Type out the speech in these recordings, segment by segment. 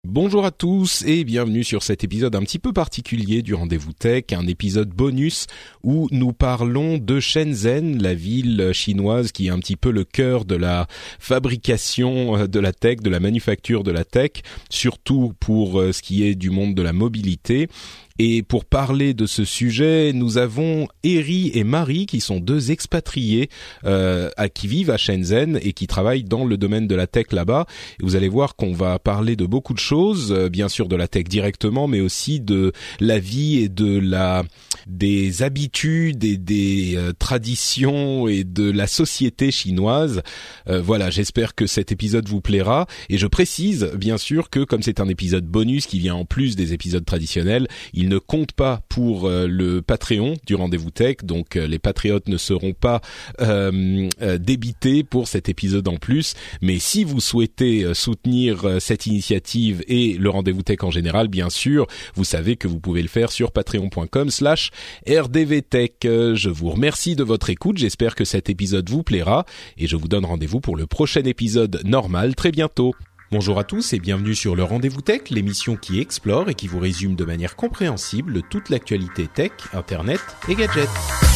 Bonjour à tous et bienvenue sur cet épisode un petit peu particulier du Rendez-vous Tech, un épisode bonus où nous parlons de Shenzhen, la ville chinoise qui est un petit peu le cœur de la fabrication de la tech, de la manufacture de la tech, surtout pour ce qui est du monde de la mobilité. Et pour parler de ce sujet, nous avons Eri et Marie qui sont deux expatriés qui vivent à Shenzhen et qui travaillent dans le domaine de la tech là-bas. Et vous allez voir qu'on va parler de beaucoup de choses, bien sûr de la tech directement, mais aussi de la vie et des habitudes et des traditions et de la société chinoise. Voilà, j'espère que cet épisode vous plaira. Et je précise, bien sûr, que comme c'est un épisode bonus qui vient en plus des épisodes traditionnels, il ne compte pas pour le Patreon du Rendez-vous Tech, donc les patriotes ne seront pas débités pour cet épisode en plus. Mais si vous souhaitez soutenir cette initiative et le Rendez-vous Tech en général, bien sûr, vous savez que vous pouvez le faire sur patreon.com/rdvtech. Je vous remercie de votre écoute, j'espère que cet épisode vous plaira et je vous donne rendez-vous pour le prochain épisode normal très bientôt. Bonjour à tous et bienvenue sur le Rendez-vous Tech, l'émission qui explore et qui vous résume de manière compréhensible toute l'actualité tech, internet et gadgets.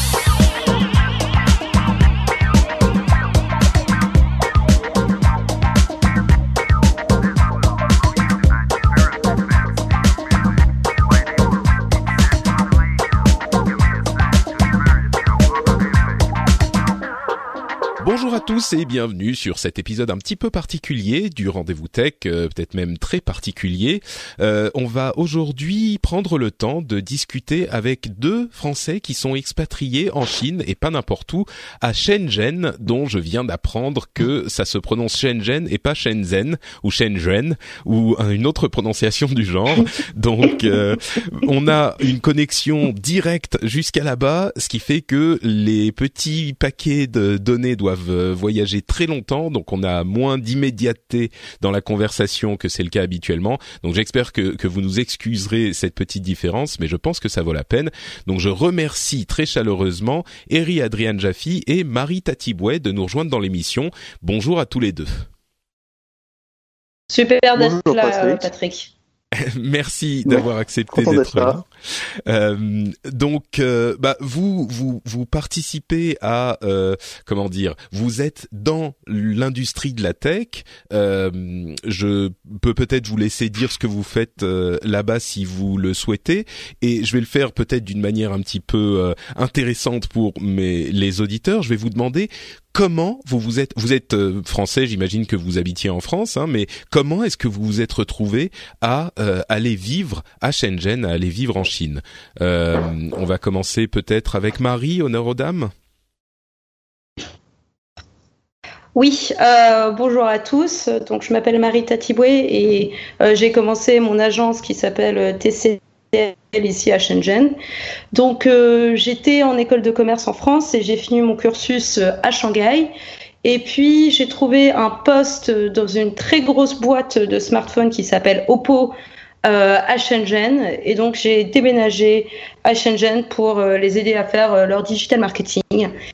Bonjour à tous et bienvenue sur cet épisode un petit peu particulier du Rendez-vous Tech, peut-être même très particulier. On va aujourd'hui prendre le temps de discuter avec deux Français qui sont expatriés en Chine et pas n'importe où, à Shenzhen, dont je viens d'apprendre que ça se prononce Shenzhen et pas Shenzhen ou Shenzhen ou une autre prononciation du genre. Donc on a une connexion directe jusqu'à là-bas, ce qui fait que les petits paquets de données doivent voyager très longtemps, donc on a moins d'immédiateté dans la conversation que c'est le cas habituellement. Donc j'espère que vous nous excuserez cette petite différence, mais je pense que ça vaut la peine. Donc je remercie très chaleureusement Eri Adrian Jaffi et Marie Tatiboué de nous rejoindre dans l'émission. Bonjour à tous les deux. Super d'être là, Patrick. Merci d'avoir accepté d'être là. Donc, vous participez à vous êtes dans l'industrie de la tech. Je peux peut-être vous laisser dire ce que vous faites là-bas si vous le souhaitez, et je vais le faire peut-être d'une manière un petit peu intéressante pour les auditeurs. Je vais vous demander comment vous êtes français, j'imagine que vous habitiez en France, hein, mais comment est-ce que vous vous êtes retrouvé à aller vivre à Shenzhen, à aller vivre en Chine? On va commencer peut-être avec Marie, honneur aux dames. Oui, bonjour à tous. Donc je m'appelle Marie Tatiboué et j'ai commencé mon agence qui s'appelle TCL ici à Shenzhen. Donc j'étais en école de commerce en France et j'ai fini mon cursus à Shanghai. Et puis j'ai trouvé un poste dans une très grosse boîte de smartphones qui s'appelle Oppo à Shenzhen. Et donc j'ai déménagé à Shenzhen pour les aider à faire leur digital marketing.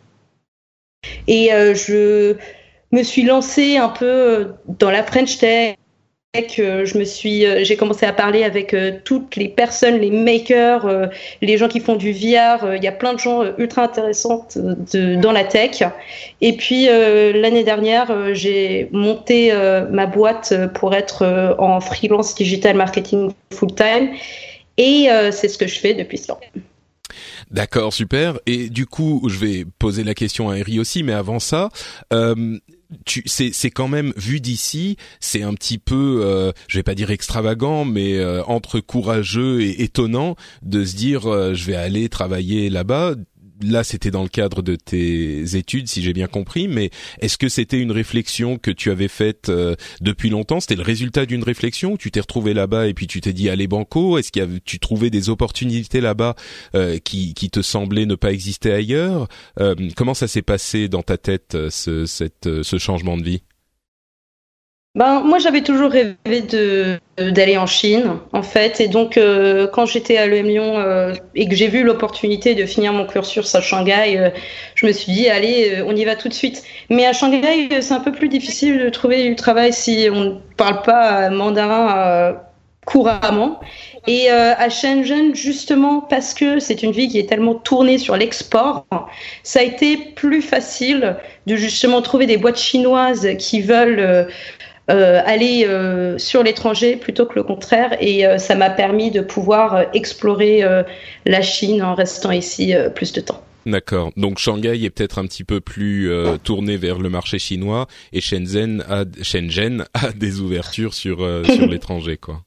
Et je me suis lancée un peu dans la French Tech. J'ai commencé à parler avec toutes les personnes, les makers, les gens qui font du VR. Il y a plein de gens ultra intéressants dans la tech. Et puis l'année dernière, j'ai monté ma boîte pour être en freelance digital marketing full time. Et c'est ce que je fais depuis ce temps. D'accord, super. Et du coup, je vais poser la question à Eri aussi, mais avant ça, c'est quand même, vu d'ici, c'est un petit peu, je vais pas dire extravagant, mais entre courageux et étonnant de se dire, je vais aller travailler là-bas. Là, c'était dans le cadre de tes études, si j'ai bien compris, mais est-ce que c'était une réflexion que tu avais faite depuis longtemps? C'était le résultat d'une réflexion ou tu t'es retrouvé là-bas et puis tu t'es dit allez banco? Est-ce tu trouvais des opportunités là-bas qui te semblaient ne pas exister ailleurs? Comment ça s'est passé dans ta tête ce changement de vie? Moi, j'avais toujours rêvé d'aller en Chine, en fait. Et donc, quand j'étais à l'EM Lyon et que j'ai vu l'opportunité de finir mon cursus à Shanghai, je me suis dit, allez, on y va tout de suite. Mais à Shanghai, c'est un peu plus difficile de trouver du travail si on ne parle pas mandarin couramment. Et à Shenzhen, justement, parce que c'est une ville qui est tellement tournée sur l'export, ça a été plus facile de justement trouver des boîtes chinoises qui veulent aller sur l'étranger plutôt que le contraire. Et ça m'a permis de pouvoir explorer la Chine en restant ici plus de temps. D'accord. Donc Shanghai est peut-être un petit peu plus tourné vers le marché chinois et Shenzhen a des ouvertures sur l'étranger, quoi.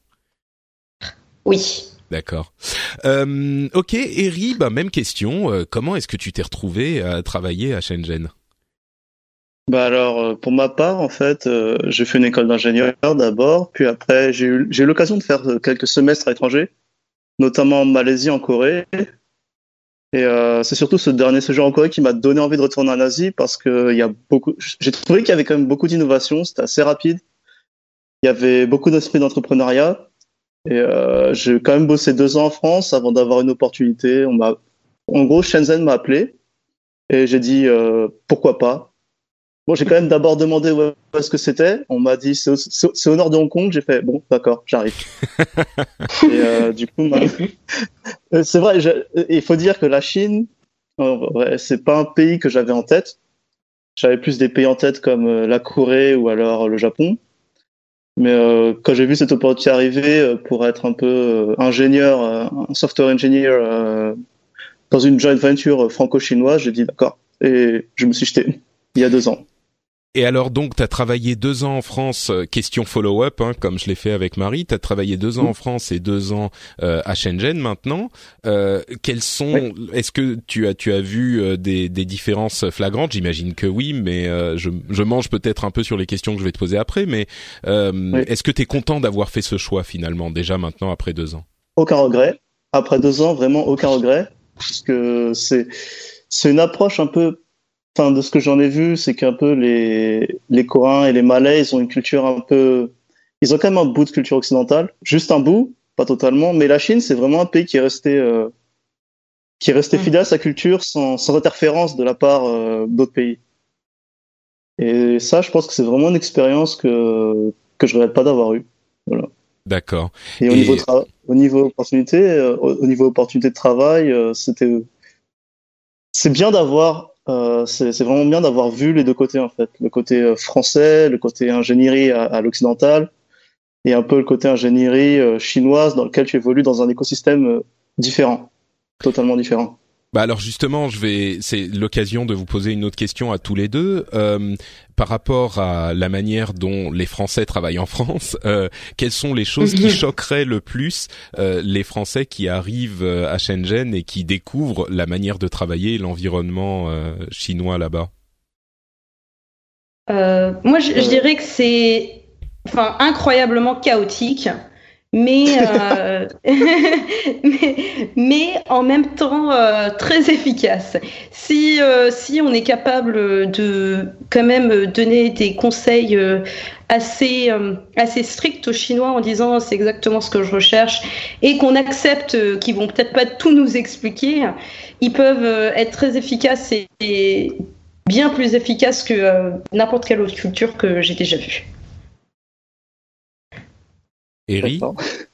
Oui. D'accord. Ok, Eri, même question. Comment est-ce que tu t'es retrouvé à travailler à Shenzhen? Alors, pour ma part, en fait, j'ai fait une école d'ingénieur d'abord, puis après, j'ai eu l'occasion de faire quelques semestres à l'étranger, notamment en Malaisie, en Corée. Et c'est surtout ce dernier séjour en Corée qui m'a donné envie de retourner en Asie parce que j'ai trouvé qu'il y avait quand même beaucoup d'innovation, c'était assez rapide. Il y avait beaucoup d'esprit d'entrepreneuriat. Et j'ai quand même bossé 2 ans en France avant d'avoir une opportunité. En gros, Shenzhen m'a appelé et j'ai dit pourquoi pas. Bon, j'ai quand même d'abord demandé où est-ce que c'était. On m'a dit c'est au nord de Hong Kong. J'ai fait bon, d'accord, j'arrive. Et du coup, c'est vrai. Il faut dire que la Chine, c'est pas un pays que j'avais en tête. J'avais plus des pays en tête comme la Corée ou alors le Japon. Mais quand j'ai vu cette opportunité arriver pour être un peu ingénieur, un software engineer dans une joint venture franco-chinoise, j'ai dit d'accord. Et je me suis jeté il y a 2 ans. Et alors donc, tu as travaillé 2 ans en France, question follow-up, comme je l'ai fait avec Marie, tu as travaillé 2 ans en France et 2 ans à Shenzhen maintenant. Est-ce que tu as vu des différences flagrantes? J'imagine que oui, mais je mange peut-être un peu sur les questions que je vais te poser après, mais est-ce que tu es content d'avoir fait ce choix finalement, déjà maintenant après 2 ans? Aucun regret. Après 2 ans, vraiment aucun regret, parce que c'est une approche un peu. Enfin, de ce que j'en ai vu, c'est qu'un peu les Coréens et les Malais, ils ont une culture un peu, ils ont quand même un bout de culture occidentale, juste un bout, pas totalement. Mais la Chine, c'est vraiment un pays qui est resté fidèle à sa culture sans interférence de la part d'autres pays. Et ça, je pense que c'est vraiment une expérience que je regrette pas d'avoir eue. Voilà. D'accord. Et au niveau opportunité de travail, c'est bien d'avoir. C'est vraiment bien d'avoir vu les 2 côtés en fait, le côté français, le côté ingénierie à l'occidental et un peu le côté ingénierie chinoise dans lequel tu évolues dans un écosystème différent, totalement différent. Alors justement, c'est l'occasion de vous poser une autre question à tous les deux par rapport à la manière dont les Français travaillent en France. Quelles sont les choses qui choqueraient le plus les Français qui arrivent à Shenzhen et qui découvrent la manière de travailler et l'environnement chinois là-bas? Moi, je dirais que c'est, incroyablement chaotique. Mais, mais en même temps très efficace. Si on est capable de quand même donner des conseils assez stricts aux Chinois en disant c'est exactement ce que je recherche et qu'on accepte qu'ils vont peut-être pas tout nous expliquer, ils peuvent être très efficaces et bien plus efficaces que n'importe quelle autre culture que j'ai déjà vue. Eri?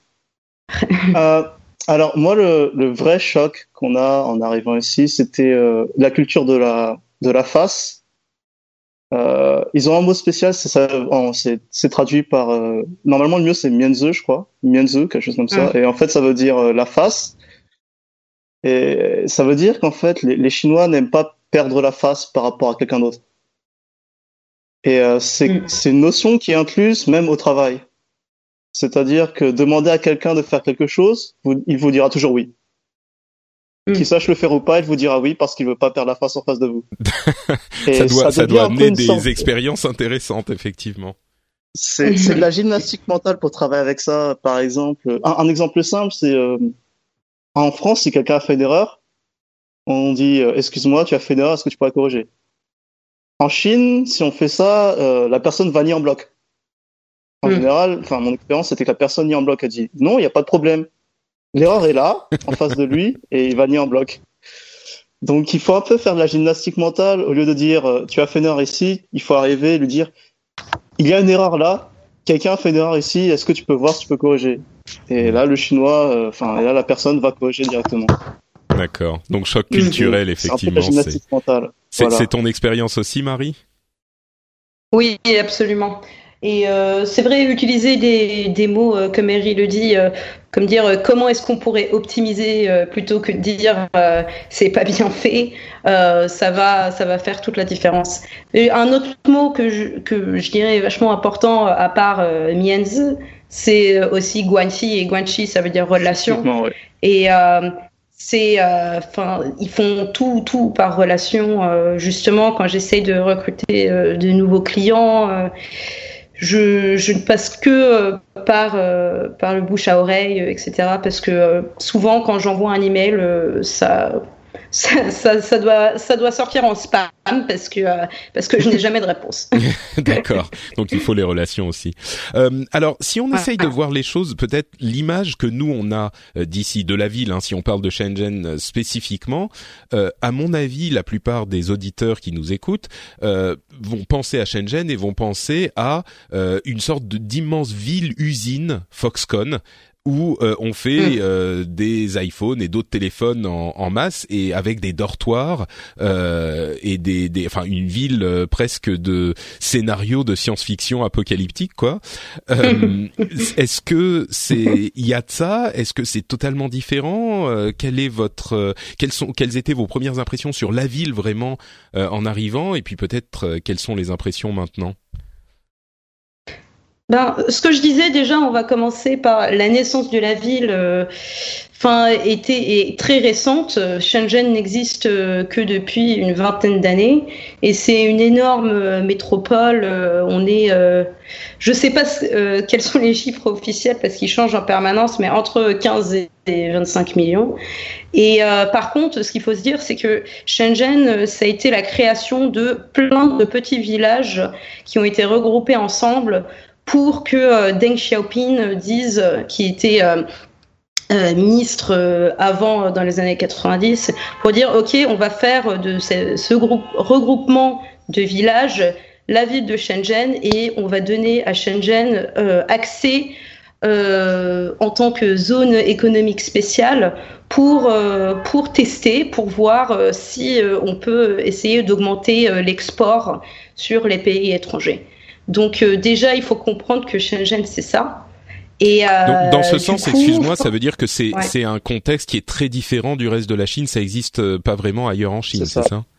Alors moi le vrai choc qu'on a en arrivant ici, c'était la culture de la face. Ils ont un mot spécial, c'est traduit par normalement le mieux c'est mianzi, je crois, mianzi, quelque chose comme ça. Et en fait ça veut dire la face. Et ça veut dire qu'en fait les Chinois n'aiment pas perdre la face par rapport à quelqu'un d'autre. Et c'est une notion qui est incluse même au travail. C'est-à-dire que demander à quelqu'un de faire quelque chose, il vous dira toujours oui. Qu'il sache le faire ou pas, il vous dira oui parce qu'il veut pas perdre la face en face de vous. Et ça doit amener des expériences intéressantes, effectivement. C'est de la gymnastique mentale pour travailler avec ça. Par exemple, un exemple simple, c'est en France, si quelqu'un a fait une erreur, on dit excuse-moi, tu as fait une erreur, est-ce que tu pourrais corriger? En Chine, si on fait ça, la personne va nier en bloc. En général, mon expérience, c'était que la personne nie en bloc. Elle dit non, il n'y a pas de problème. L'erreur est là, en face de lui, et il va nier en bloc. Donc, il faut un peu faire de la gymnastique mentale. Au lieu de dire tu as fait une erreur ici, il faut arriver et lui dire il y a une erreur là, quelqu'un a fait une erreur ici, est-ce que tu peux voir si tu peux corriger? Et là, le chinois, là, la personne va corriger directement. D'accord. Donc choc culturel, effectivement. C'est un peu la gymnastique mentale. Voilà. C'est ton expérience aussi, Marie? Oui, absolument. Et c'est vrai, utiliser des mots, comme Mary le dit, comme dire comment est-ce qu'on pourrait optimiser plutôt que de dire c'est pas bien fait, ça va faire toute la différence. Et un autre mot que je dirais vachement important à part mianzi, c'est aussi guanxi, et guanxi ça veut dire relation. Ouais. Et ils font tout par relation. Justement, quand j'essaye de recruter de nouveaux clients, je ne passe que par le bouche à oreille, etc. Parce que souvent, quand j'envoie un email, ça doit sortir en spam parce que je n'ai jamais de réponse. D'accord. Donc il faut les relations aussi. Alors si on essaye de voir les choses, peut-être l'image que nous on a d'ici de la ville, si on parle de Shenzhen spécifiquement, à mon avis, la plupart des auditeurs qui nous écoutent vont penser à Shenzhen et vont penser à une sorte d'immense ville-usine Foxconn, où on fait des iPhones et d'autres téléphones en masse et avec des dortoirs et une ville presque de scénario de science-fiction apocalyptique, quoi. Est-ce que il y a de ça? Est-ce que c'est totalement différent? Quelles étaient vos premières impressions sur la ville vraiment en arrivant, et puis peut-être quelles sont les impressions maintenant? Ce que je disais déjà, on va commencer par la naissance de la ville. Est très récente. Shenzhen n'existe que depuis une vingtaine d'années, et c'est une énorme métropole. Je sais pas quels sont les chiffres officiels parce qu'ils changent en permanence, mais entre 15 et 25 millions. Et par contre, ce qu'il faut se dire, c'est que Shenzhen, ça a été la création de plein de petits villages qui ont été regroupés ensemble pour que Deng Xiaoping qui était ministre avant, dans les années 90, pour dire ok, on va faire de ce regroupement de villages la ville de Shenzhen, et on va donner à Shenzhen accès en tant que zone économique spéciale pour tester, pour voir si on peut essayer d'augmenter l'export sur les pays étrangers. Donc déjà, il faut comprendre que Shenzhen, c'est ça. Et donc, dans ce sens, excuse-moi, ça veut dire que c'est un contexte qui est très différent du reste de la Chine. Ça existe pas vraiment ailleurs en Chine, c'est ça?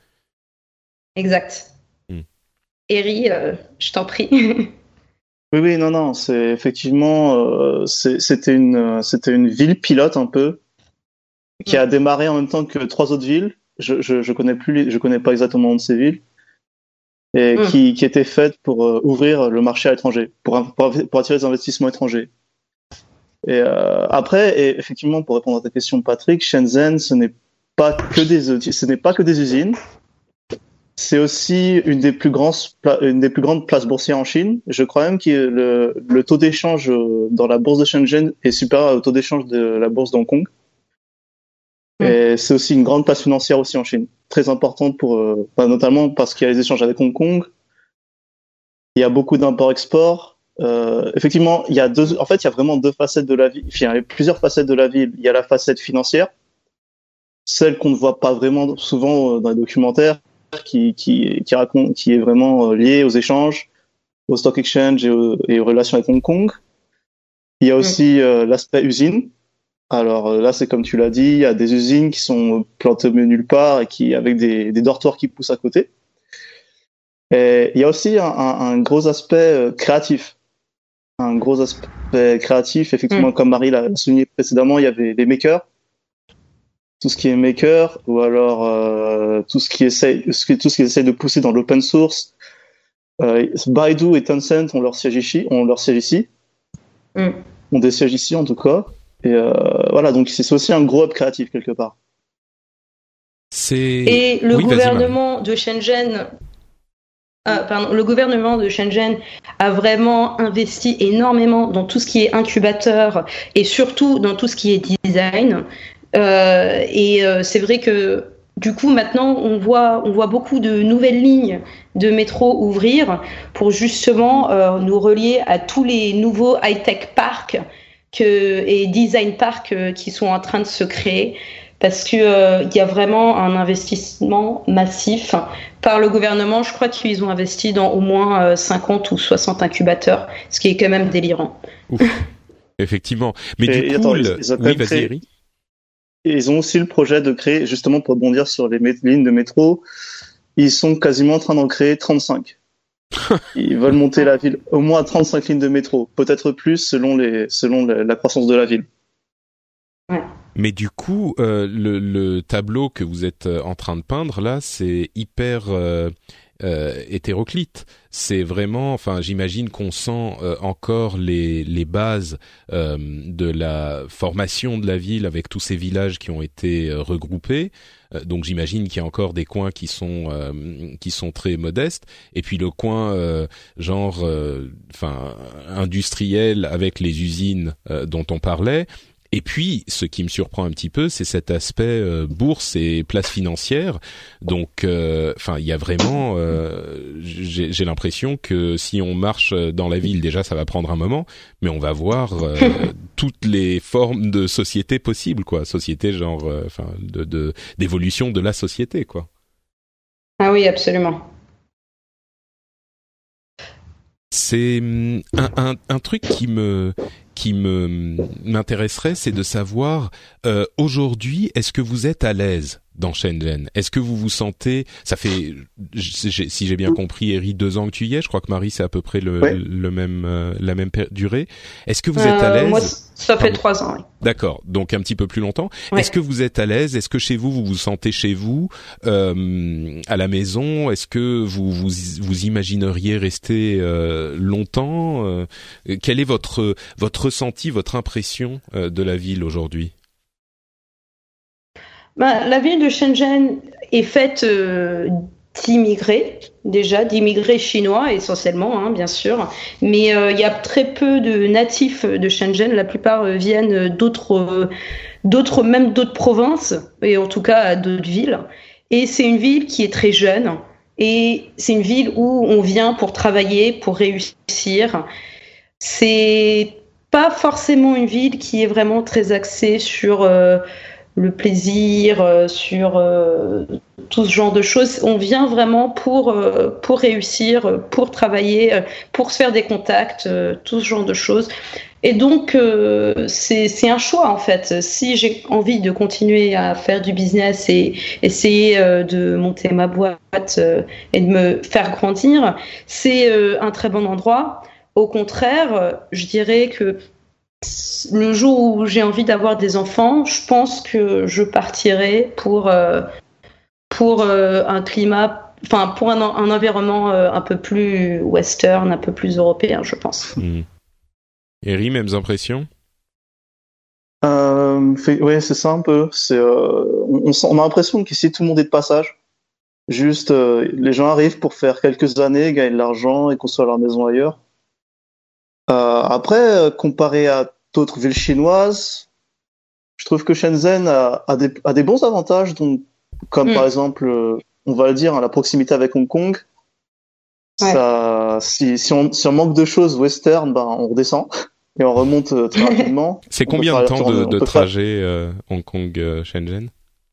Exact. Eri, je t'en prie. Oui, non, c'est effectivement, c'était une ville pilote un peu qui a démarré en même temps que 3 autres villes. Je connais pas exactement le nom de ces villes. Et qui était faite pour ouvrir le marché à l'étranger, pour attirer des investissements étrangers. Et effectivement, pour répondre à ta question, Patrick, Shenzhen, ce n'est pas que des usines. C'est aussi une des plus grandes places boursières en Chine. Je crois même que le taux d'échange dans la bourse de Shenzhen est supérieur au taux d'échange de la bourse d'Hong Kong. Et c'est aussi une grande place financière aussi en Chine, très importante notamment parce qu'il y a les échanges avec Hong Kong. Il y a beaucoup d'import-export. Effectivement, il y a vraiment 2 facettes de la ville. Enfin, il y a plusieurs facettes de la ville. Il y a la facette financière, celle qu'on ne voit pas vraiment souvent dans les documentaires, qui est vraiment liée aux échanges, au stock exchange et aux relations avec Hong Kong. Il y a aussi l'aspect usine. Alors là, c'est comme tu l'as dit, il y a des usines qui sont plantées nulle part et avec des dortoirs qui poussent à côté. Et il y a aussi un gros aspect créatif. Effectivement, comme Marie l'a souligné précédemment, il y avait les makers. Tout ce qui est maker, ou alors tout ce qui essaie de pousser dans l'open source. Baidu et Tencent ont leur siège ici. Ont des sièges ici en tout cas. Et voilà, donc c'est aussi un gros hub créatif quelque part. Et le gouvernement de Shenzhen, a vraiment investi énormément dans tout ce qui est incubateur et surtout dans tout ce qui est design. C'est vrai que du coup maintenant on voit beaucoup de nouvelles lignes de métro ouvrir pour justement nous relier à tous les nouveaux high-tech parcs et design park qui sont en train de se créer. Parce que il y a vraiment un investissement massif par le gouvernement. Je crois qu'ils ont investi dans au moins 50 ou 60 incubateurs, ce qui est quand même délirant. Ouf, effectivement. Mais du coup, attends, oui, vas-y, Eric. Ils ont aussi le projet de créer, justement pour rebondir sur les lignes de métro, ils sont quasiment en train d'en créer 35. Ils veulent monter la ville au moins à 35 lignes de métro, peut-être plus selon la croissance de la ville. Ouais. Mais du coup, le tableau que vous êtes en train de peindre là, c'est hyper hétéroclite. C'est vraiment, enfin, j'imagine qu'on sent encore les bases de la formation de la ville avec tous ces villages qui ont été regroupés. Donc j'imagine qu'il y a encore des coins qui sont très modestes, et puis le coin industriel avec les usines dont on parlait. Et puis, ce qui me surprend un petit peu, c'est cet aspect bourse et place financière. Donc, il y a vraiment, j'ai l'impression que si on marche dans la ville, déjà, ça va prendre un moment, mais on va voir toutes les formes de société possibles, quoi. Société, d'évolution de la société, quoi. Ah oui, absolument. C'est un truc qui m'intéresserait, c'est de savoir aujourd'hui, est-ce que vous êtes à l'aise dans Shenzhen? Est-ce que vous vous sentez, ça fait, si j'ai bien compris, Eri, 2 ans que tu y es, je crois que Marie c'est à peu près la même durée. Est-ce que vous êtes à l'aise? Moi, ça fait 3 ans. Oui. D'accord, donc un petit peu plus longtemps. Ouais. Est-ce que vous êtes à l'aise? Est-ce que chez vous vous sentez chez vous à la maison? Est-ce que vous imagineriez rester longtemps? Quel est votre ressenti, votre impression de la ville aujourd'hui? La ville de Shenzhen est faite d'immigrés, d'immigrés chinois essentiellement, bien sûr. Mais il y a très peu de natifs de Shenzhen. La plupart viennent d'autres provinces, et en tout cas d'autres villes. Et c'est une ville qui est très jeune. Et c'est une ville où on vient pour travailler, pour réussir. C'est pas forcément une ville qui est vraiment très axée sur le plaisir, sur tout ce genre de choses. On vient vraiment pour réussir, pour travailler, pour se faire des contacts, tout ce genre de choses. Et donc, c'est un choix, en fait. Si j'ai envie de continuer à faire du business et essayer de monter ma boîte et de me faire grandir, c'est un très bon endroit. Au contraire, je dirais que le jour où j'ai envie d'avoir des enfants, je pense que je partirai pour un climat, pour un environnement un peu plus western, un peu plus européen, je pense. Eri, mêmes impressions? Oui, c'est ça un peu. On a l'impression qu'ici tout le monde est de passage. Juste, les gens arrivent pour faire quelques années, gagnent de l'argent et construire leur maison ailleurs. Après, comparé à d'autres villes chinoises, je trouve que Shenzhen a des bons avantages, comme par exemple, on va le dire, la proximité avec Hong Kong. Ouais. Ça, si on manque de choses western, on redescend et on remonte très rapidement. C'est combien de temps de trajet Hong Kong-Shenzhen?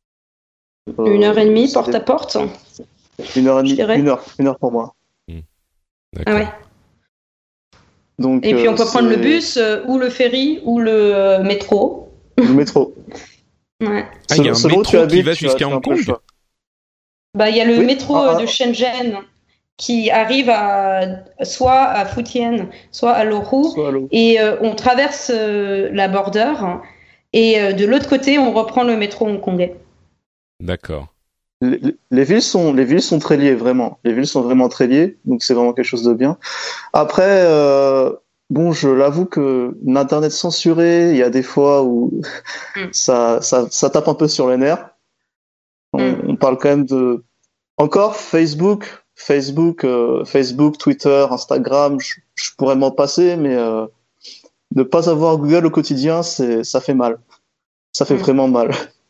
1h30 porte à porte. 1h30, 1 heure pour moi. D'accord. Ah ouais. Donc, et puis on peut prendre le bus ou le ferry ou le métro. Le métro. Ouais. Ah, il y a un métro qui va jusqu'à Hong Kong? Il y a le métro de Shenzhen qui arrive soit à Futian, soit à Lorhu. Et on traverse la border et de l'autre côté, on reprend le métro hongkongais. D'accord. Les villes sont très liées, vraiment. Les villes sont vraiment très liées, donc c'est vraiment quelque chose de bien. Après, je l'avoue que l'internet censuré, il y a des fois où ça tape un peu sur les nerfs. On parle quand même de encore Facebook, Twitter, Instagram. Je pourrais m'en passer, mais ne pas avoir Google au quotidien, ça fait mal. Ça fait vraiment mal.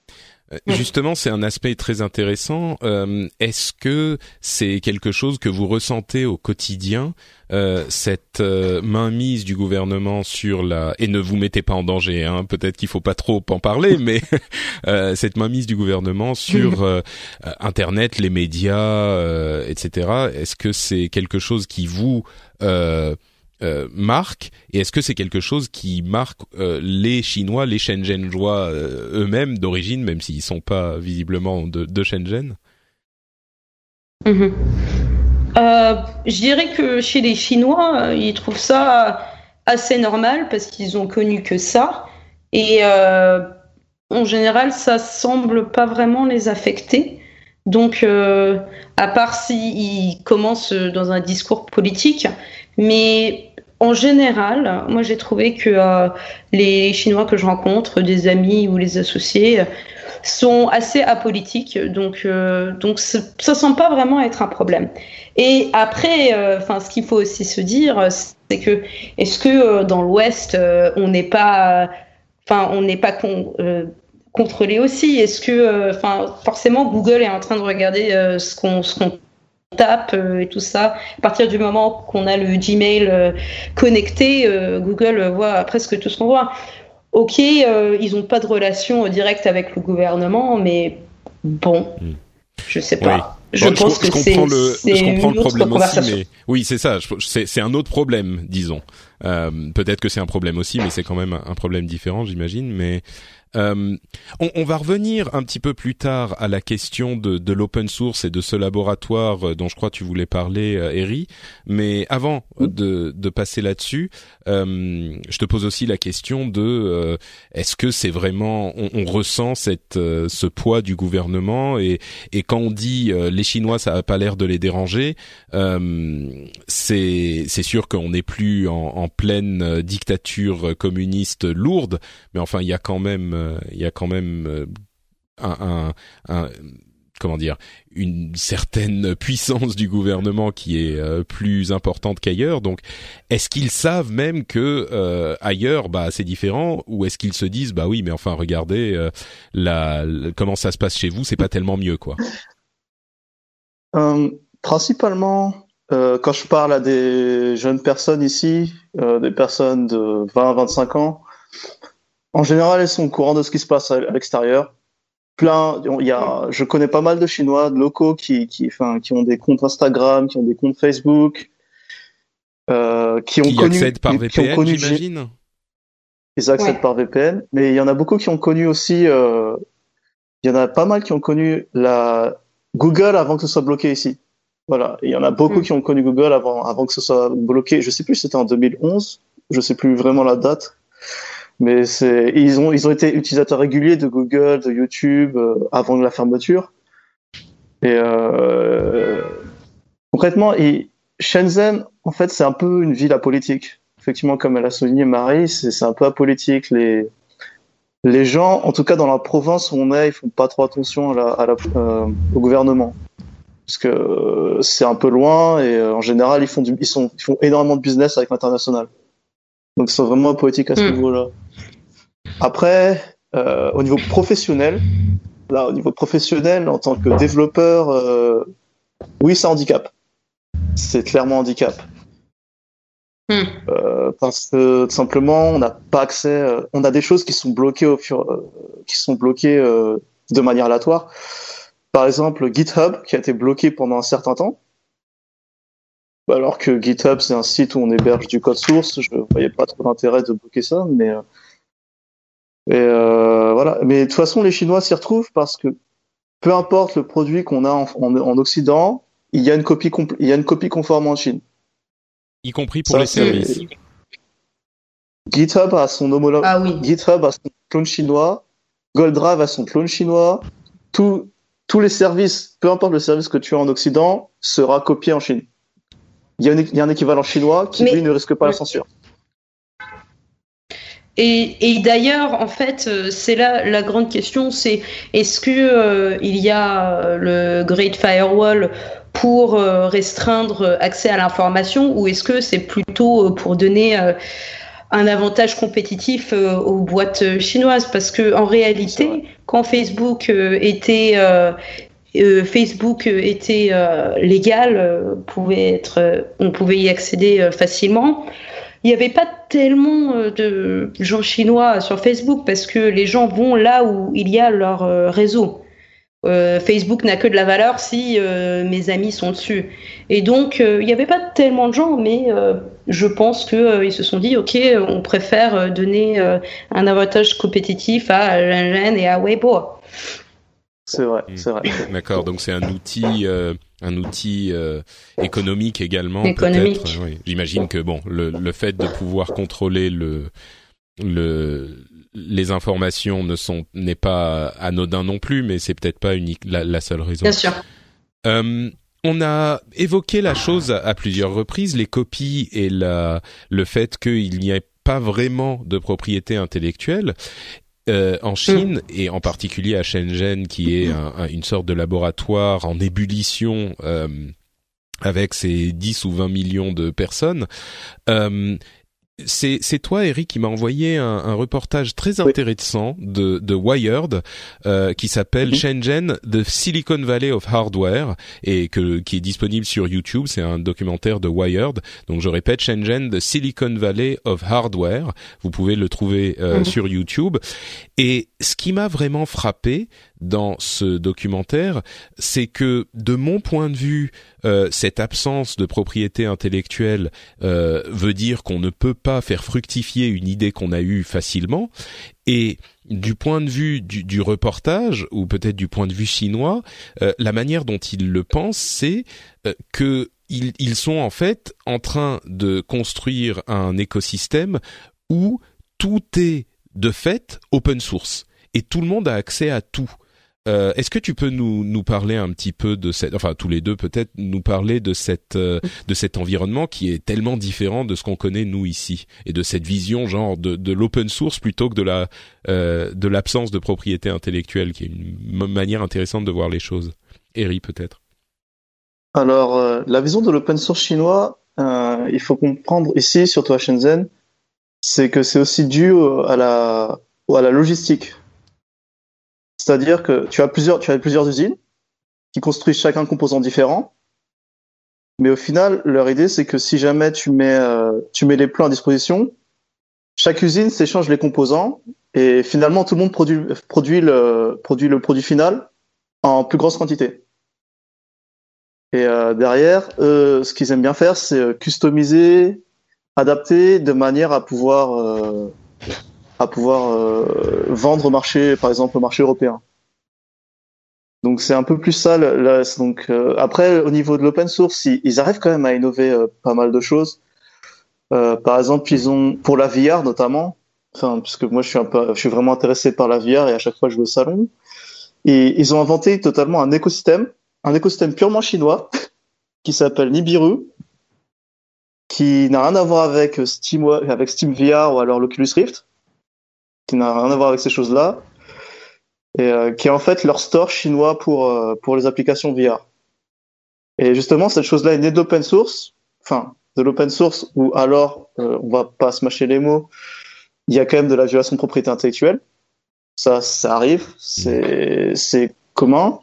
Justement, c'est un aspect très intéressant. Est-ce que c'est quelque chose que vous ressentez au quotidien, cette mainmise du gouvernement sur et ne vous mettez pas en danger, hein, peut-être qu'il faut pas trop en parler, mais cette mainmise du gouvernement sur Internet, les médias, etc. Est-ce que c'est quelque chose qui vous marque, et est-ce que c'est quelque chose qui marque les Chinois, les Shenzhenjois eux-mêmes d'origine, même s'ils sont pas visiblement de Shenzhen? Je dirais que chez les Chinois, ils trouvent ça assez normal parce qu'ils ont connu que ça, et en général, ça semble pas vraiment les affecter. Donc, à part s'ils commencent dans un discours politique, mais en général, moi j'ai trouvé que les Chinois que je rencontre, des amis ou les associés, sont assez apolitiques. Donc ça semble pas vraiment être un problème. Et après, ce qu'il faut aussi se dire, c'est que est-ce que dans l'Ouest, on n'est pas contrôlé aussi? Est-ce que, forcément, Google est en train de regarder ce qu'on tape et tout ça. À partir du moment qu'on a le Gmail connecté, Google voit presque tout ce qu'on voit. Ok, ils n'ont pas de relation directe avec le gouvernement, mais bon, je sais pas. Oui. Je pense que c'est une autre conversation. Mais oui, c'est ça. C'est un autre problème, disons. Peut-être que c'est un problème aussi, mais c'est quand même un problème différent, j'imagine. Mais on va revenir un petit peu plus tard à la question de l'open source et de ce laboratoire dont je crois tu voulais parler, Eri. Mais avant de passer là-dessus, je te pose aussi la question de est-ce que c'est vraiment on ressent ce poids du gouvernement, et quand on dit les Chinois, ça a pas l'air de les déranger, c'est sûr qu'on n'est plus en pleine dictature communiste lourde, mais enfin il y a quand même comment dire, une certaine puissance du gouvernement qui est plus importante qu'ailleurs. Donc, est-ce qu'ils savent même que ailleurs, c'est différent, ou est-ce qu'ils se disent, oui, mais enfin, regardez, comment ça se passe chez vous, c'est pas tellement mieux, quoi. Principalement, quand je parle à des jeunes personnes ici, des personnes de 20 à 25 ans, en général, elles sont au courant de ce qui se passe à l'extérieur. Je connais pas mal de Chinois, de locaux qui ont des comptes Instagram, qui ont des comptes Facebook, qui accèdent par VPN, j'imagine. Ils accèdent par VPN, mais il y en a beaucoup qui ont connu aussi. Il y en a pas mal qui ont connu la Google avant que ce soit bloqué ici. Voilà, il y en a beaucoup qui ont connu Google avant que ce soit bloqué. Je sais plus si c'était en 2011, je sais plus vraiment la date. Mais ils ont été utilisateurs réguliers de Google, de YouTube avant la fermeture. Et concrètement, Shenzhen, en fait, c'est un peu une ville apolitique. Effectivement, comme elle a souligné Marie, c'est un peu apolitique. Les gens, en tout cas dans la province où on est, ils font pas trop attention au gouvernement, parce que c'est un peu loin, et en général, ils font énormément de business avec l'international. Donc, c'est vraiment apolitique à ce niveau-là. Après, au niveau professionnel, en tant que développeur, oui, c'est un handicap. C'est clairement un handicap. Parce que tout simplement, on n'a pas accès. On a des choses qui sont bloquées de manière aléatoire. Par exemple, GitHub qui a été bloqué pendant un certain temps. Alors que GitHub, c'est un site où on héberge du code source, je voyais pas trop d'intérêt de bloquer ça, mais voilà. Mais de toute façon, les Chinois s'y retrouvent parce que peu importe le produit qu'on a en Occident, il y a une copie conforme en Chine. Y compris pour les services. GitHub a son homologue. Ah oui. GitHub a son clone chinois. GoldDrive a son clone chinois. Tous les services, peu importe le service que tu as en Occident, sera copié en Chine. Il y a un équivalent chinois qui, lui, ne risque pas la censure. Et d'ailleurs, en fait, c'est là la grande question, c'est est-ce que il y a le Great Firewall pour restreindre accès à l'information, ou est-ce que c'est plutôt pour donner un avantage compétitif aux boîtes chinoises, parce que en réalité, quand Facebook était légal, on pouvait y accéder facilement. Il n'y avait pas tellement de gens chinois sur Facebook, parce que les gens vont là où il y a leur réseau. Facebook n'a que de la valeur si mes amis sont dessus. Et donc, il n'y avait pas tellement de gens, mais je pense qu'ils se sont dit, OK, on préfère donner un avantage compétitif à Renren et à Weibo. C'est vrai. D'accord, donc c'est un outil économique également. Économique. Peut-être. Oui. J'imagine que le fait de pouvoir contrôler les informations n'est pas anodin non plus, mais c'est peut-être pas la seule raison. Bien sûr. On a évoqué la chose à plusieurs reprises, les copies et le fait qu'il n'y ait pas vraiment de propriété intellectuelle. En Chine et en particulier à Shenzhen, qui est une sorte de laboratoire en ébullition avec ses 10 ou 20 millions de personnes. C'est toi, Eric, qui m'a envoyé un reportage très intéressant de Wired qui s'appelle Shenzhen, The Silicon Valley of Hardware, et qui est disponible sur YouTube. C'est un documentaire de Wired. Donc je répète, Shenzhen, The Silicon Valley of Hardware. Vous pouvez le trouver sur YouTube. Et ce qui m'a vraiment frappé dans ce documentaire, c'est que de mon point de vue, cette absence de propriété intellectuelle veut dire qu'on ne peut pas faire fructifier une idée qu'on a eue facilement. Et du point de vue du reportage, ou peut-être du point de vue chinois, la manière dont ils le pensent, c'est que ils sont en fait en train de construire un écosystème où tout est de fait open source et tout le monde a accès à tout. Est-ce que tu peux nous parler un petit peu de tous les deux peut-être, nous parler de cet environnement qui est tellement différent de ce qu'on connaît nous ici, et de cette vision genre de l'open source plutôt que de l'absence de propriété intellectuelle, qui est une manière intéressante de voir les choses. Eri, peut-être. Alors, la vision de l'open source chinois, il faut comprendre ici, surtout à Shenzhen, c'est que c'est aussi dû à la logistique. C'est-à-dire que tu as plusieurs usines qui construisent chacun un composant différent, mais au final, leur idée, c'est que si jamais tu mets les plans à disposition, chaque usine s'échange les composants et finalement tout le monde produit le produit final en plus grosse quantité. Et derrière, ce qu'ils aiment bien faire, c'est customiser, adapter de manière à pouvoir vendre au marché, par exemple au marché européen. Donc c'est un peu plus ça. Donc après, au niveau de l'open source, ils arrivent quand même à innover pas mal de choses. Par exemple, ils ont pour la VR notamment, puisque moi je suis vraiment intéressé par la VR et à chaque fois je vais au salon, et ils ont inventé totalement un écosystème purement chinois qui s'appelle Nibiru, qui n'a rien à voir avec Steam VR ou alors l'Oculus Rift, qui n'a rien à voir avec ces choses-là, et qui est en fait leur store chinois pour les applications VR. Et justement, cette chose-là est née d'open source, de l'open source où alors, on va pas se mâcher les mots, il y a quand même de la violation de propriété intellectuelle. Ça arrive, c'est commun.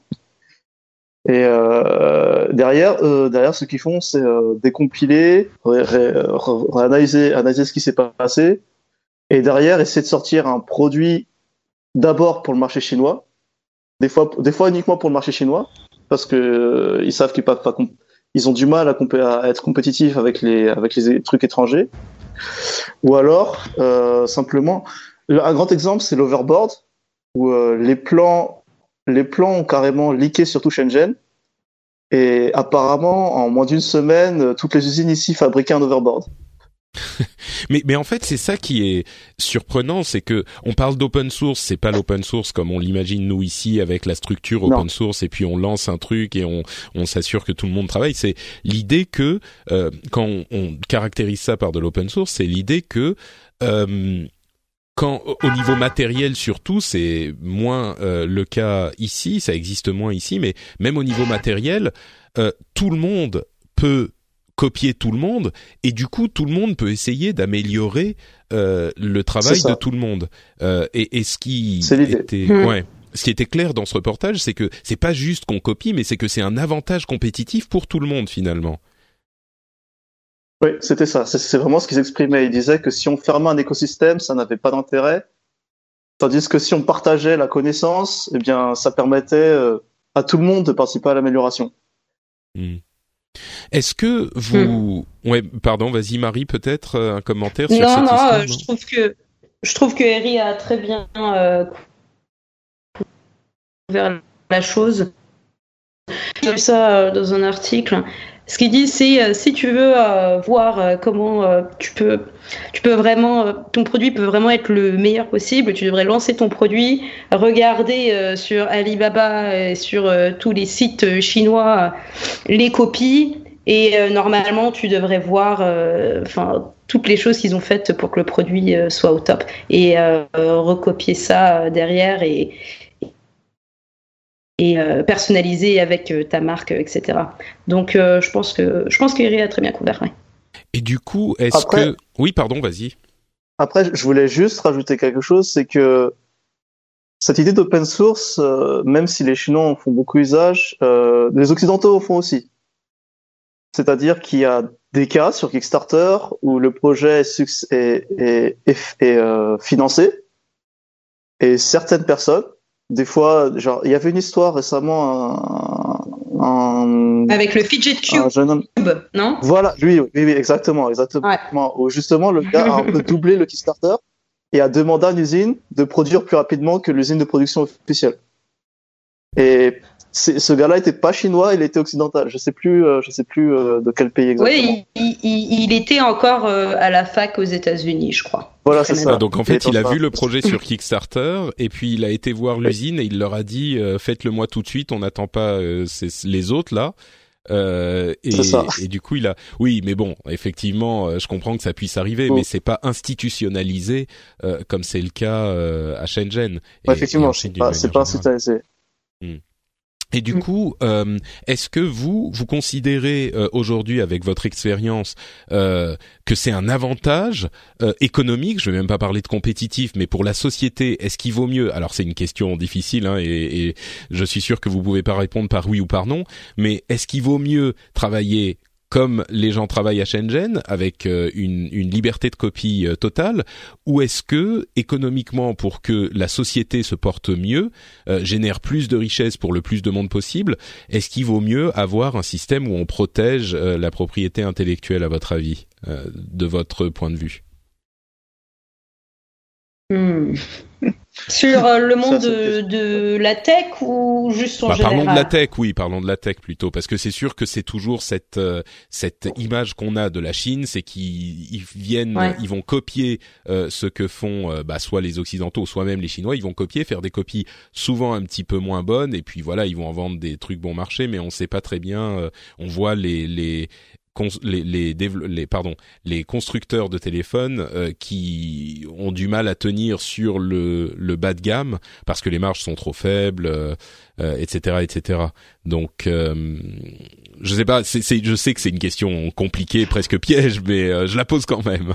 Et derrière, ce qu'ils font, c'est décompiler, analyser ce qui s'est passé, et derrière essayer de sortir un produit d'abord pour le marché chinois, des fois uniquement pour le marché chinois, parce que ils savent qu'ils peuvent pas, ils ont du mal à être compétitifs avec les trucs étrangers, ou alors simplement, un grand exemple, c'est l'overboard, où les plans ont carrément leaké sur tout Shenzhen, et apparemment en moins d'une semaine, toutes les usines ici fabriquaient un overboard. mais en fait c'est ça qui est surprenant, c'est que on parle d'open source, c'est pas l'open source comme on l'imagine nous ici avec la structure open source et puis on lance un truc et on s'assure que tout le monde travaille. C'est l'idée que quand on caractérise ça par de l'open source, c'est l'idée que quand au niveau matériel surtout, c'est moins le cas ici, ça existe moins ici, mais même au niveau matériel, tout le monde peut copier tout le monde, et du coup tout le monde peut essayer d'améliorer le travail de tout le monde. Et ce qui était ce qui était clair dans ce reportage, c'est que c'est pas juste qu'on copie, mais c'est que c'est un avantage compétitif pour tout le monde finalement. Oui, c'était ça. C'est vraiment ce qu'ils exprimaient. Ils disaient que si on fermait un écosystème, ça n'avait pas d'intérêt. Tandis que si on partageait la connaissance, eh bien, ça permettait à tout le monde de participer à l'amélioration. Est-ce que vous... Ouais, pardon, vas-y Marie, peut-être un commentaire sur cette histoire. Non, je trouve que Eri a très bien vers la chose. J'ai lu ça dans un article. Ce qu'il dit, c'est si tu veux voir comment tu peux vraiment, ton produit peut vraiment être le meilleur possible, tu devrais lancer ton produit, regarder sur Alibaba et sur tous les sites chinois les copies, et normalement tu devrais voir toutes les choses qu'ils ont faites pour que le produit soit au top, et recopier ça derrière et personnalisé avec ta marque, etc. Donc, je pense que Eri a très bien couvert. Ouais. Et du coup, est-ce que... Oui, pardon, vas-y. Après, je voulais juste rajouter quelque chose, c'est que cette idée d'open source, même si les Chinois en font beaucoup usage, les Occidentaux en font aussi. C'est-à-dire qu'il y a des cas sur Kickstarter où le projet est financé, et certaines personnes, des fois, genre, il y avait une histoire récemment, avec le Fidget Cube, non? Voilà, oui, exactement. Ouais. Où justement, le gars a un peu doublé le Kickstarter et a demandé à une usine de produire plus rapidement que l'usine de production officielle. Et ce gars-là était pas chinois, il était occidental. Je sais plus de quel pays exactement. Oui, il était encore à la fac aux États-Unis, je crois. Voilà, c'est ça. Donc en fait, il a vu le projet sur Kickstarter et puis il a été voir l'usine et il leur a dit faites-le moi tout de suite, on n'attend pas les autres là. Et du coup, il a. Oui, mais bon, effectivement, je comprends que ça puisse arriver, mais c'est pas institutionnalisé comme c'est le cas à Shenzhen. Effectivement, c'est pas institutionnalisé. Et du coup, est-ce que vous considérez aujourd'hui, avec votre expérience, que c'est un avantage économique, je vais même pas parler de compétitif, mais pour la société, est-ce qu'il vaut mieux? Alors c'est une question difficile, hein, et je suis sûr que vous pouvez pas répondre par oui ou par non, mais est-ce qu'il vaut mieux travailler comme les gens travaillent à Shenzhen, avec une liberté de copie totale, ou est-ce que, économiquement, pour que la société se porte mieux, génère plus de richesses pour le plus de monde possible, est-ce qu'il vaut mieux avoir un système où on protège la propriété intellectuelle, à votre avis, de votre point de vue? Sur le monde de la tech ou juste en général? Parlons de la tech, oui, parlons de la tech plutôt, parce que c'est sûr que c'est toujours cette image qu'on a de la Chine, c'est qu'ils viennent, ils vont copier ce que font soit les Occidentaux, soit même les Chinois, ils vont copier, faire des copies souvent un petit peu moins bonnes, et puis voilà, ils vont en vendre des trucs bon marché, mais on sait pas très bien, on voit les constructeurs de téléphones qui ont du mal à tenir sur le bas de gamme parce que les marges sont trop faibles, etc. Donc je sais pas, je sais que c'est une question compliquée, presque piège, mais je la pose quand même.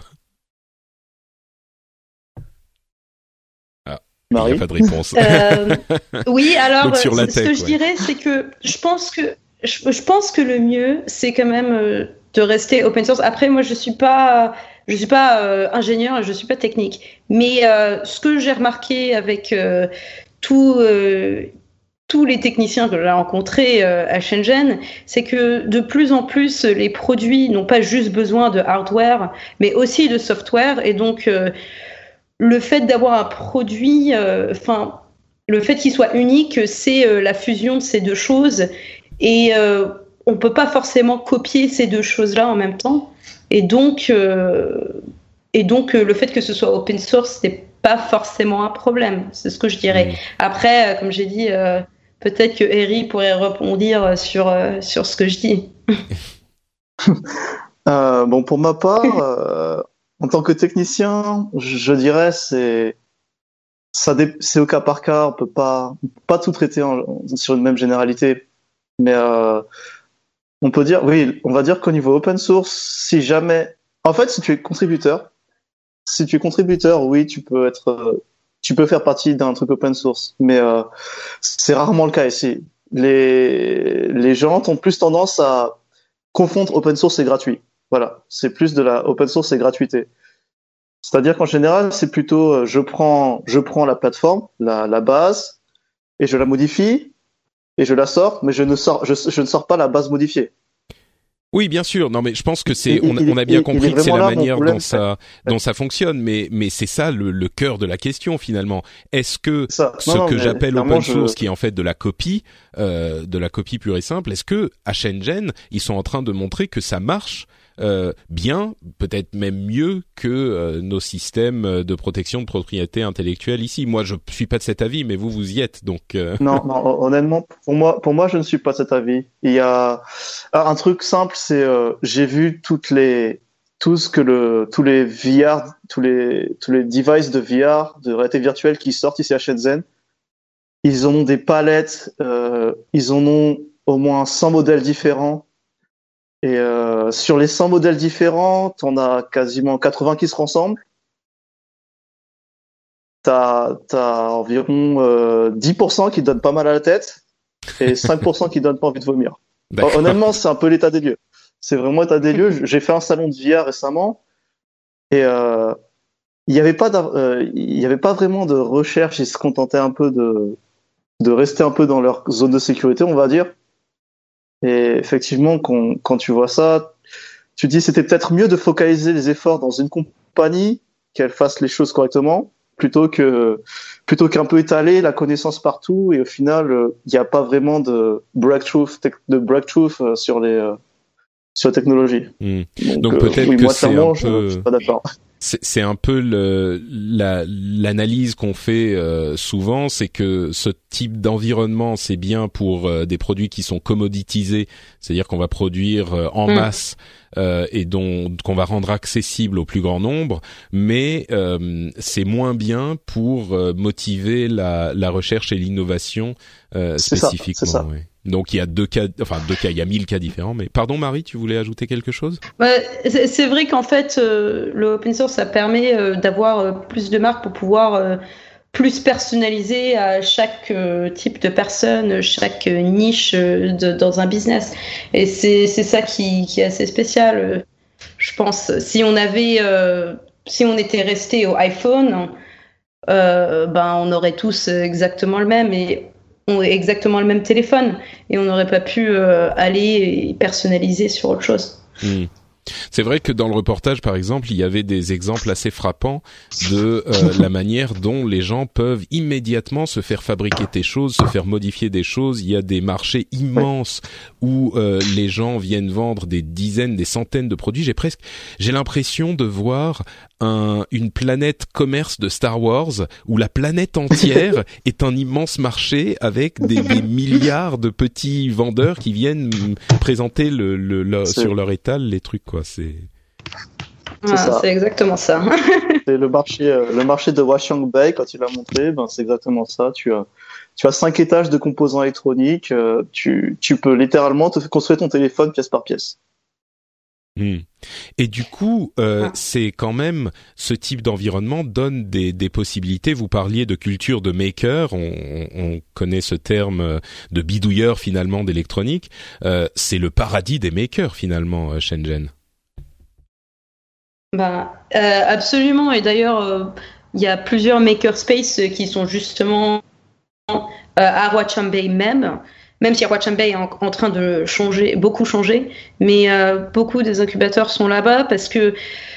Il n'y a pas de réponse. Oui, alors donc, sur la tech, ce que je dirais, c'est que je pense que le mieux, c'est quand même de rester open source. Après, moi, je suis pas ingénieur, je suis pas technique. Mais ce que j'ai remarqué avec tous les techniciens que j'ai rencontrés à Shenzhen, c'est que de plus en plus, les produits n'ont pas juste besoin de hardware, mais aussi de software. Et donc, le fait d'avoir un produit, le fait qu'il soit unique, c'est la fusion de ces deux choses. Et on peut pas forcément copier ces deux choses-là en même temps. Et donc, le fait que ce soit open source, c'est pas forcément un problème. C'est ce que je dirais. Après, comme j'ai dit, peut-être que Eri pourrait rebondir sur ce que je dis. Bon, pour ma part, en tant que technicien, je dirais c'est au cas par cas. On peut pas tout traiter sur une même généralité. Mais On peut dire, oui, on va dire qu'au niveau open source, si jamais, en fait, si tu es contributeur, oui, tu peux faire partie d'un truc open source, mais c'est rarement le cas ici. Les gens ont plus tendance à confondre open source et gratuit. Voilà, c'est plus de la open source et gratuité. C'est-à-dire qu'en général, c'est plutôt je prends la plateforme, la base, et je la modifie et je la sors, mais je ne sors pas la base modifiée. Oui, bien sûr. Non, mais je pense que on a bien compris que c'est la manière dont ça fonctionne, mais c'est ça le cœur de la question finalement. Est-ce que ce que j'appelle open source, qui est en fait de la copie pure et simple, est-ce que à Shenzhen ils sont en train de montrer que ça marche bien, peut-être même mieux que nos systèmes de protection de propriété intellectuelle ici. Moi, je suis pas de cet avis, mais vous y êtes, donc. Non, honnêtement, pour moi, je ne suis pas de cet avis. Il y a un truc simple, c'est j'ai vu tous les VR, tous les devices de VR, de réalité virtuelle qui sortent ici à Shenzhen. Ils en ont des palettes, ils en ont au moins 100 modèles différents. Et sur les 100 modèles différents, t'en as quasiment 80 qui se ressemblent. T'as environ 10% qui donnent pas mal à la tête et 5% qui donnent pas envie de vomir. Honnêtement, c'est un peu l'état des lieux. C'est vraiment l'état des lieux. J'ai fait un salon de VR récemment et il y avait pas vraiment de recherche. Ils se contentaient un peu de rester un peu dans leur zone de sécurité, on va dire. Et effectivement, quand tu vois ça, tu te dis c'était peut-être mieux de focaliser les efforts dans une compagnie, qu'elle fasse les choses correctement, plutôt qu'un peu étaler la connaissance partout, et au final, il n'y a pas vraiment de breakthrough sur les technologies. Donc peut-être oui, que moi, c'est un peu... je suis pas d'accord. C'est un peu l'analyse qu'on fait souvent, c'est que ce type d'environnement, c'est bien pour des produits qui sont commoditisés, c'est-à-dire qu'on va produire en masse et qu'on va rendre accessible au plus grand nombre, mais c'est moins bien pour motiver la recherche et l'innovation spécifiquement. C'est ça. Ouais. Donc il y a deux cas, il y a 1000 cas différents. Mais pardon Marie, tu voulais ajouter quelque chose ? C'est vrai qu'en fait, le open source, ça permet d'avoir plus de marques pour pouvoir plus personnaliser à chaque type de personne, chaque niche dans un business. Et c'est ça qui est assez spécial. Je pense, si on était resté au iPhone, on aurait tous exactement le même et ont exactement le même téléphone et on n'aurait pas pu aller personnaliser sur autre chose. C'est vrai que dans le reportage, par exemple, il y avait des exemples assez frappants de la manière dont les gens peuvent immédiatement se faire fabriquer des choses, se faire modifier des choses. Il y a des marchés immenses où les gens viennent vendre des dizaines, des centaines de produits. J'ai l'impression de voir une planète commerce de Star Wars où la planète entière est un immense marché avec des milliards de petits vendeurs qui viennent présenter sur leur étal les trucs, quoi. C'est exactement ça. C'est le marché de Washang Bay, quand il a montré, c'est exactement ça. Tu as 5 étages de composants électroniques, tu peux littéralement te construire ton téléphone pièce par pièce. Et du coup, c'est quand même ce type d'environnement donne des possibilités. Vous parliez de culture de maker, on connaît ce terme de bidouilleur finalement d'électronique. C'est le paradis des makers finalement, Shenzhen. Absolument. Et d'ailleurs, il y a plusieurs makerspaces qui sont justement à Huaqiang Bay même si Huaqiang Bay est en train de beaucoup changer, mais beaucoup des incubateurs sont là-bas parce que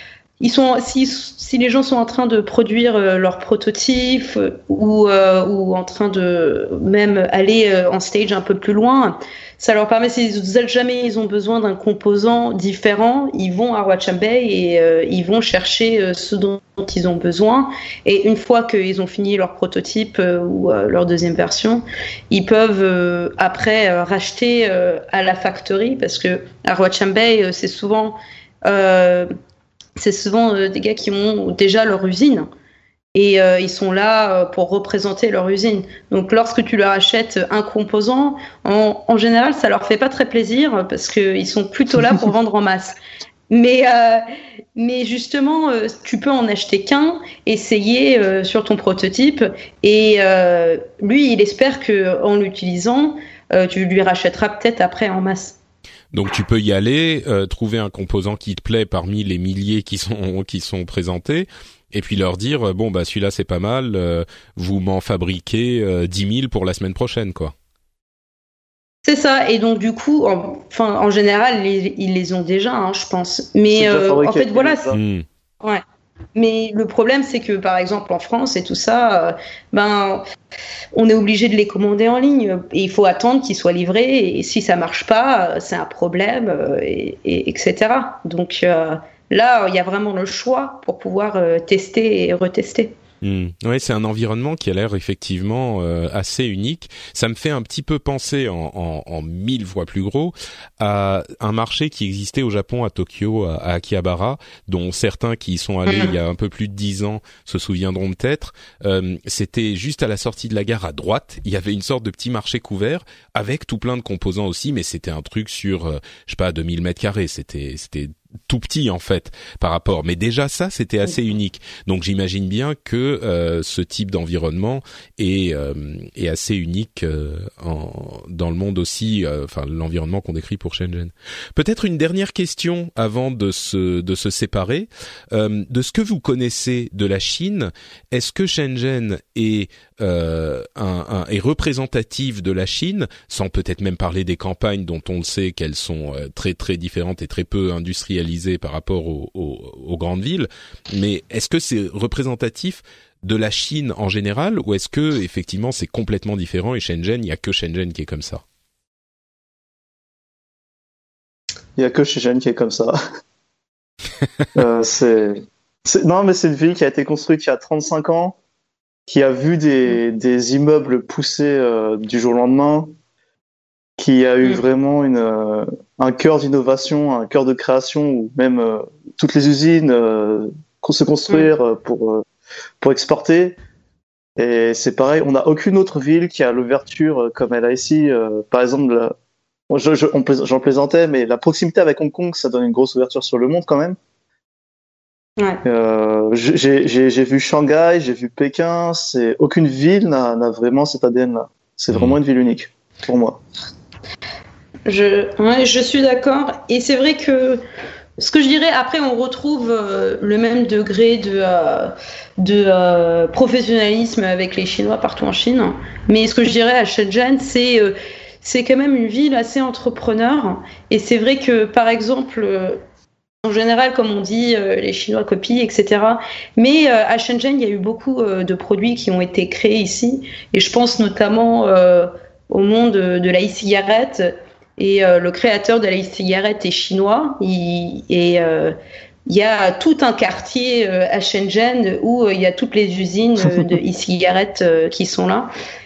si les gens sont en train de produire leurs prototypes ou en train de même aller en stage un peu plus loin, ça leur permet, si jamais ils ont besoin d'un composant différent, ils vont à Huaqiang Bay et ils vont chercher ce dont ils ont besoin. Et une fois qu'ils ont fini leur prototype ou leur deuxième version, ils peuvent après racheter à la factory, parce que à Huaqiang Bay, c'est souvent des gars qui ont déjà leur usine et ils sont là pour représenter leur usine. Donc lorsque tu leur achètes un composant, en général ça leur fait pas très plaisir parce qu'ils sont plutôt là pour vendre en masse. Mais justement, tu peux en acheter qu'un, essayer sur ton prototype, et lui, il espère que en l'utilisant, tu lui rachèteras peut-être après en masse. Donc tu peux y aller, trouver un composant qui te plaît parmi les milliers qui sont présentés, et puis leur dire bon bah celui-là c'est pas mal, vous m'en fabriquez 10 000 pour la semaine prochaine quoi. C'est ça, et donc du coup, en général, ils les ont déjà, hein, je pense. Mais en fait, voilà. Ouais. Mais le problème, c'est que par exemple en France et tout ça, on est obligé de les commander en ligne et il faut attendre qu'ils soient livrés. Et si ça marche pas, c'est un problème, etc. Donc là, il y a vraiment le choix pour pouvoir tester et retester. Ouais, c'est un environnement qui a l'air effectivement assez unique. Ça me fait un petit peu penser en 1000 fois plus gros à un marché qui existait au Japon, à Tokyo, à Akihabara, dont certains qui y sont allés il y a un peu plus de 10 ans se souviendront peut-être. C'était juste à la sortie de la gare à droite, il y avait une sorte de petit marché couvert avec tout plein de composants aussi, mais c'était un truc sur, je sais pas, 2000 mètres carrés. C'était tout petit en fait par rapport, mais déjà ça c'était assez unique. Donc j'imagine bien que ce type d'environnement est assez unique dans le monde aussi, enfin l'environnement qu'on décrit pour Shenzhen. Peut-être une dernière question avant de se séparer. De ce que vous connaissez de la Chine, est-ce que Shenzhen est est représentative de la Chine, sans peut-être même parler des campagnes dont on le sait qu'elles sont très très différentes et très peu industrialisées par rapport aux grandes villes, mais est-ce que c'est représentatif de la Chine en général ou est-ce que effectivement c'est complètement différent et Shenzhen, il y a que Shenzhen qui est comme ça? Il y a que Shenzhen qui est comme ça. Non, mais c'est une ville qui a été construite il y a 35 ans, qui a vu des immeubles pousser du jour au lendemain, qui a eu vraiment un cœur d'innovation, un cœur de création, où même toutes les usines se construire pour exporter. Et c'est pareil, on n'a aucune autre ville qui a l'ouverture comme elle a ici. Par exemple, j'en plaisantais, mais la proximité avec Hong Kong, ça donne une grosse ouverture sur le monde quand même. Ouais. J'ai vu Shanghai, j'ai vu Pékin. Aucune ville n'a vraiment cet ADN-là. C'est vraiment une ville unique pour moi. Je suis d'accord. Et c'est vrai que ce que je dirais, après, on retrouve le même degré de professionnalisme avec les Chinois partout en Chine. Mais ce que je dirais à Shenzhen, c'est quand même une ville assez entrepreneur. Et c'est vrai que, par exemple, en général, comme on dit, les Chinois copient, etc. Mais à Shenzhen, il y a eu beaucoup de produits qui ont été créés ici. Et je pense notamment au monde de la e-cigarette. Et le créateur de la e-cigarette est chinois. Il y a tout un quartier à Shenzhen où il y a toutes les usines de e-cigarettes qui sont là.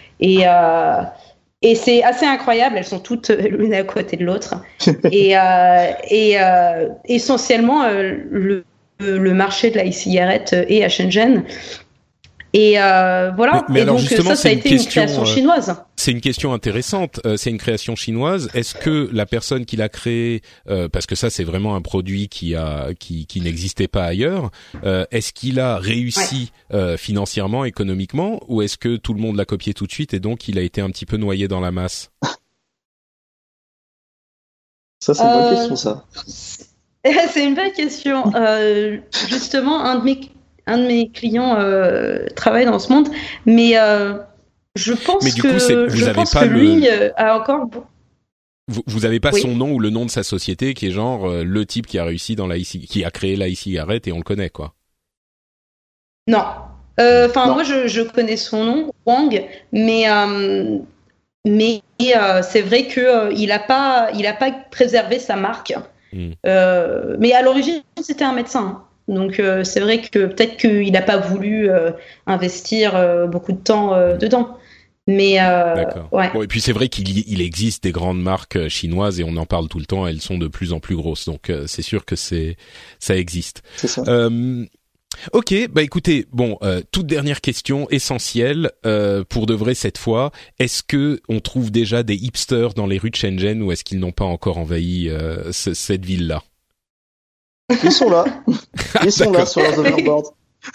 Et c'est assez incroyable. Elles sont toutes l'une à côté de l'autre. Et essentiellement, le marché de la e-cigarette est à Shenzhen. Et voilà. Mais et alors donc justement, ça a été une création chinoise. C'est une question intéressante. C'est une création chinoise. Est-ce que la personne qui l'a créé, parce que ça c'est vraiment un produit qui n'existait pas ailleurs, est-ce qu'il a réussi financièrement, économiquement, ou est-ce que tout le monde l'a copié tout de suite et donc il a été un petit peu noyé dans la masse? Ça c'est une bonne question, ça. C'est une bonne question. Justement, un de mes clients travaille dans ce monde, mais je pense que lui a encore... Vous avez pas son nom ou le nom de sa société qui est genre le type qui a réussi qui a créé la e-cigarette et on le connaît, quoi. Non. Moi je connais son nom, Wang, mais c'est vrai que il a pas préservé sa marque. Mais à l'origine c'était un médecin. Donc c'est vrai que peut-être qu'il n'a pas voulu investir beaucoup de temps dedans. Mais d'accord. Ouais. Bon, et puis c'est vrai qu'il existe des grandes marques chinoises et on en parle tout le temps. Elles sont de plus en plus grosses, donc c'est sûr que ça existe. C'est ça. Ok, bah écoutez, bon, toute dernière question essentielle pour de vrai cette fois. Est-ce que on trouve déjà des hipsters dans les rues de Shenzhen ou est-ce qu'ils n'ont pas encore envahi cette ville-là? Ils sont là. Ils sont là sur leurs overboards.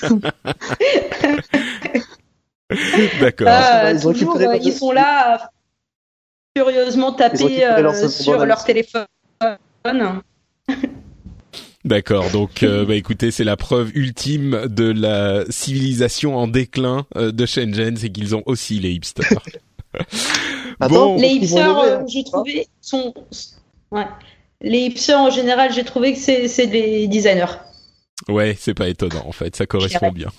D'accord. Ils sont là, curieusement tapés sur leur téléphone. D'accord, donc bah écoutez, c'est la preuve ultime de la civilisation en déclin de Shenzhen, c'est qu'ils ont aussi les hipsters. Bon, les hipsters, j'ai trouvé sont les hipsters en général, j'ai trouvé que c'est des designers. Ouais, c'est pas étonnant en fait, ça correspond bien.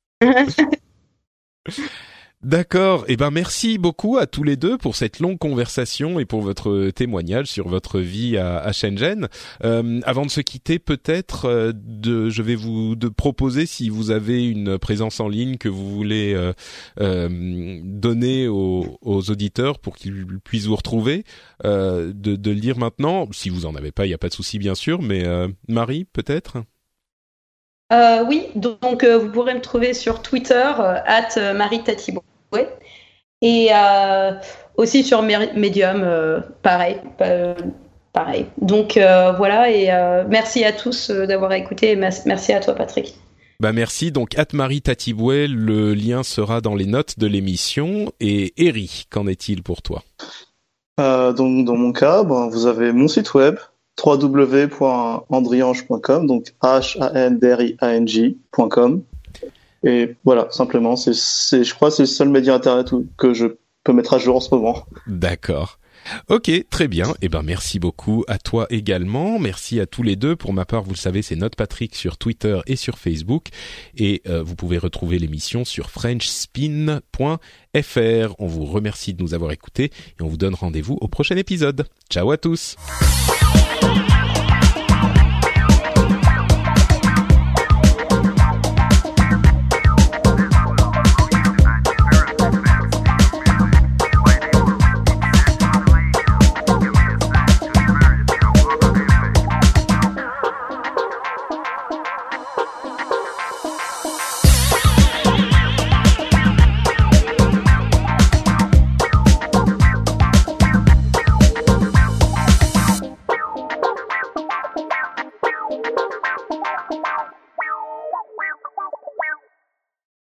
D'accord. Eh ben, merci beaucoup à tous les deux pour cette longue conversation et pour votre témoignage sur votre vie à Shenzhen. Avant de se quitter, peut-être, je vais vous proposer, si vous avez une présence en ligne que vous voulez donner aux auditeurs pour qu'ils puissent vous retrouver, de le dire maintenant. Si vous en avez pas, il y a pas de souci, bien sûr. Mais Marie, peut-être. Oui, donc vous pourrez me trouver sur Twitter @MarieTatiboué et aussi sur Medium, pareil. Donc voilà, et merci à tous d'avoir écouté. Et merci à toi, Patrick. Bah merci. Donc @MarieTatiboué, le lien sera dans les notes de l'émission. Et Eri, qu'en est-il pour toi? Donc dans mon cas, vous avez mon site web www.andriange.com, donc handriang.com. Et voilà, simplement, je crois que c'est le seul média internet que je peux mettre à jour en ce moment. D'accord. Ok, très bien. Eh ben, merci beaucoup à toi également. Merci à tous les deux. Pour ma part, vous le savez, c'est Note Patrick sur Twitter et sur Facebook. Et vous pouvez retrouver l'émission sur frenchspin.fr. On vous remercie de nous avoir écoutés et on vous donne rendez-vous au prochain épisode. Ciao à tous.